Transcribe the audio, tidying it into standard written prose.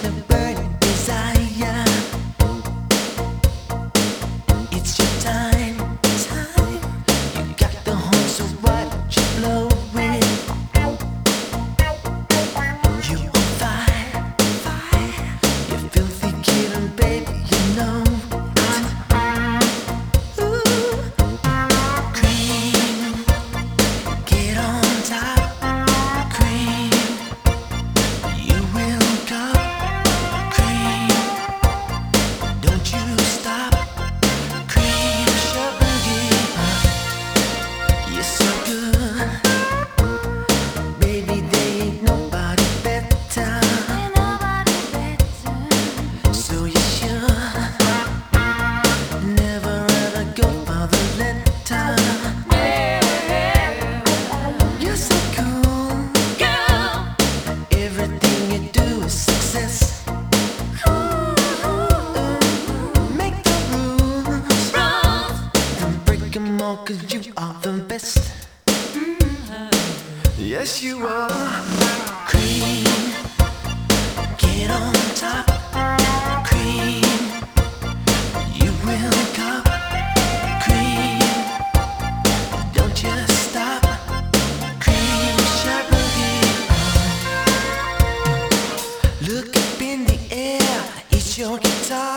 a burning desire. It's your time. You got the horn, so why don't you blow it? You on fire. You filthy kid, and baby, you know. Ooh, cream, get on top. Cream, you will go. Cream, don't you stop. Cream, sugar, you're so good. Baby, there ain't nobody better. So you should never ever go for the letter. You're so cool. Everything you do is success. Make the rules. Don't break 'em all, 'cause you are the best. Yes, you are. Cream, get on top. Cream, you will go. Cream, don't you stop. Cream, sugar. Look up in the air, it's your guitar.